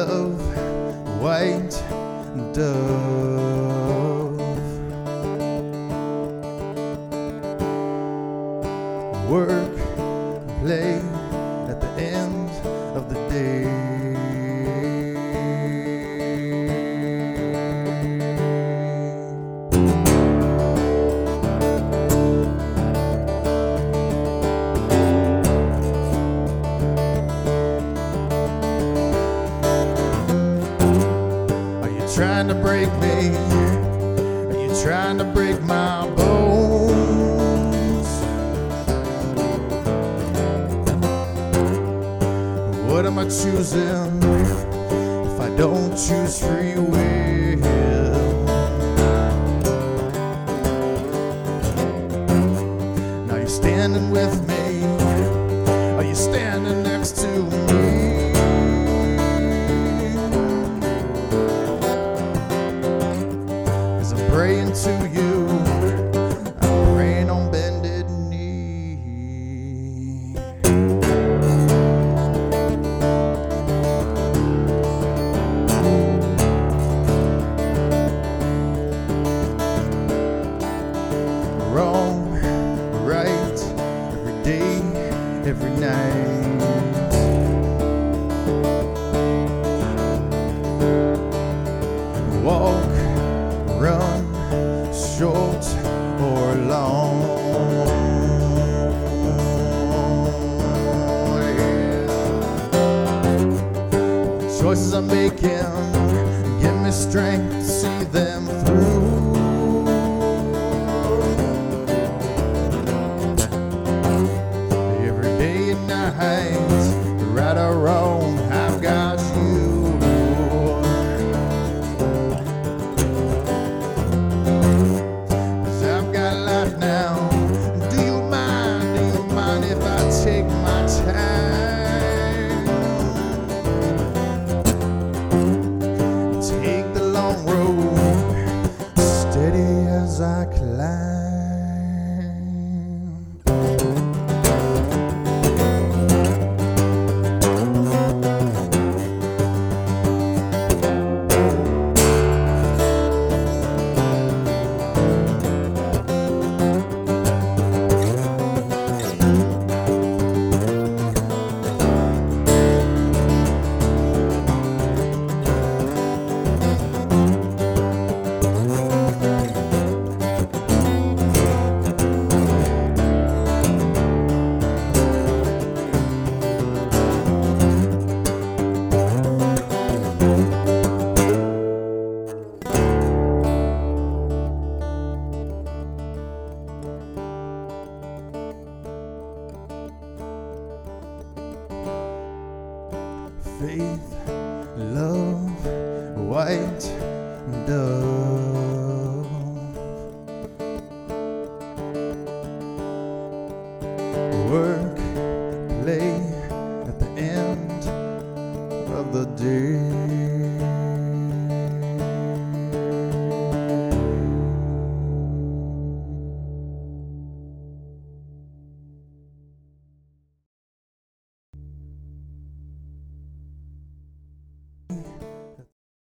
love, white dove. Work, play at the end of the day. Trying to break me? Are you trying to break my bones? What am I choosing if I don't choose free will? Now you're standing with me. Are you standing next to me? Praying to you, I'm praying on bended knee. Wrong, right, every day, every night. Walk, run, short or long. The choices I'm making give me strength to see them through. Every day and night, right or wrong, I've got you. Take my time, take the long road, steady as I climb. Faith, love, white dove. Work, play at the end of the day.